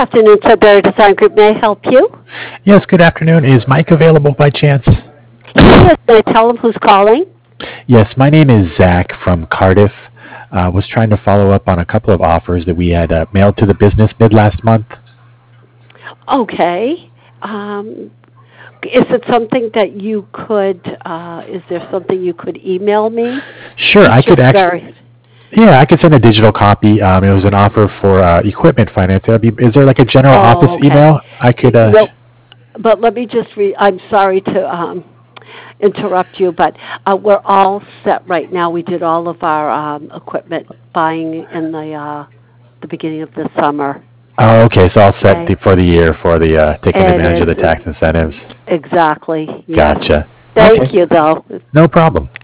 afternoon, Sudbury Design Group. May I help you? Yes, good afternoon. Is Mike available by chance? Yes, may I tell him who's calling? Yes, my name is Zach from Cardiff. Was trying to follow up on a couple of offers that we had mailed to the business mid last month. Okay. Um, is it something that you could, is there something you could email me? Sure, He's I could just actually. very, Yeah, I could send a digital copy. It was an offer for equipment finance. Is there like a general oh, office okay. email I could? No, but let me just I'm sorry to interrupt you, but we're all set right now. We did all of our equipment buying in the beginning of the summer. Oh, okay. So all set Okay. for the year for the taking It advantage of the is tax incentives. exactly, yes. Gotcha. Thank Okay, you, though. no problem.